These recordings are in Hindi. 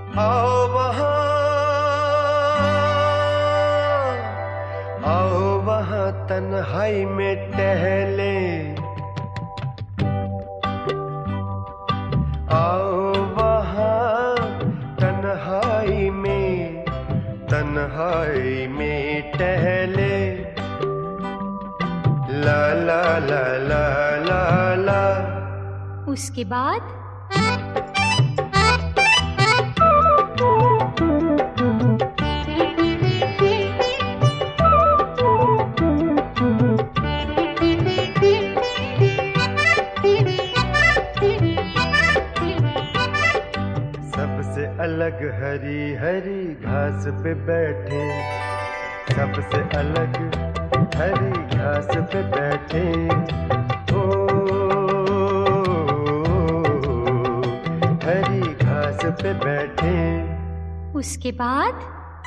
आओ वहाँ तन्हाई में टहले, आओ वहाँ तन्हाई में टहले, ला ला ला ला ला ला। उसके बाद सबसे अलग हरी हरी घास पे बैठे, सबसे अलग हरी घास पे बैठे, ओ हरी घास पे बैठे। उसके बाद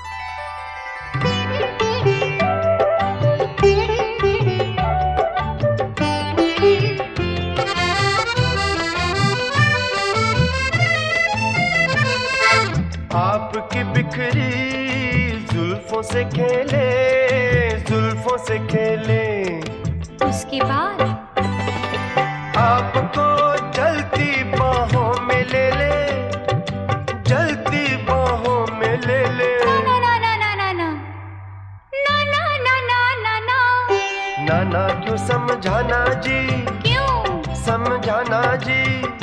आपकी बिखरी जुल्फों से खेले, जुल्फों से खेले। उसके बाद आपको जलती बाहों में ले ले, जलती बाहों में ले ले। ना ना ना ना ना ना ना ना ना ना ना ना ना क्यों समझाना जी, क्यों समझाना जी।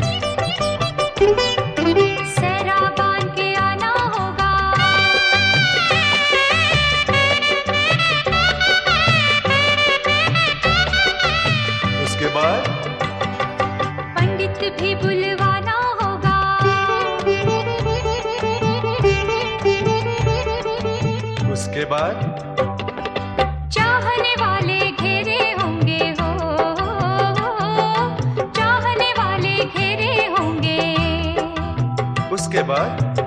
उसके बाद पंडित भी बुलवाना होगा, उसके बाद चाहने वाले घेरे होंगे हो, चाहने वाले घेरे होंगे। उसके बाद